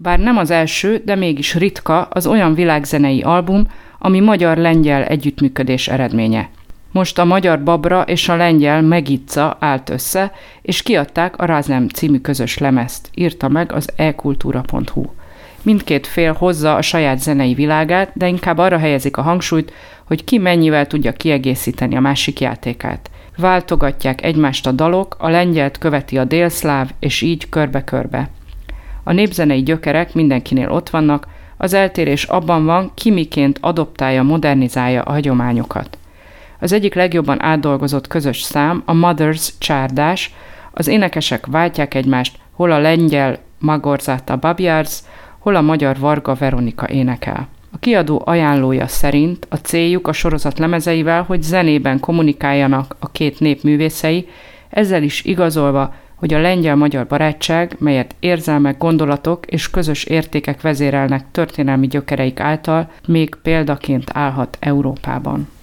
Bár nem az első, de mégis ritka az olyan világzenei album, ami magyar-lengyel együttműködés eredménye. Most a magyar Babra és a lengyel Megica állt össze, és kiadták a Razem című közös lemezt, írta meg az ekultura.hu. Mindkét fél hozza a saját zenei világát, de inkább arra helyezik a hangsúlyt, hogy ki mennyivel tudja kiegészíteni a másik játékát. Váltogatják egymást a dalok, a lengyelt követi a délszláv, és így körbe-körbe. A népzenei gyökerek mindenkinél ott vannak, az eltérés abban van, ki miként adoptálja, modernizálja a hagyományokat. Az egyik legjobban átdolgozott közös szám a Mothers csárdás, az énekesek váltják egymást, hol a lengyel Magorzata Babjars, hol a magyar Varga Veronika énekel. A kiadó ajánlója szerint a céljuk a sorozat lemezeivel, hogy zenében kommunikáljanak a két nép művészei, ezzel is igazolva, hogy a lengyel-magyar barátság, melyet érzelmek, gondolatok és közös értékek vezérelnek történelmi gyökereik által, még példaként állhat Európában.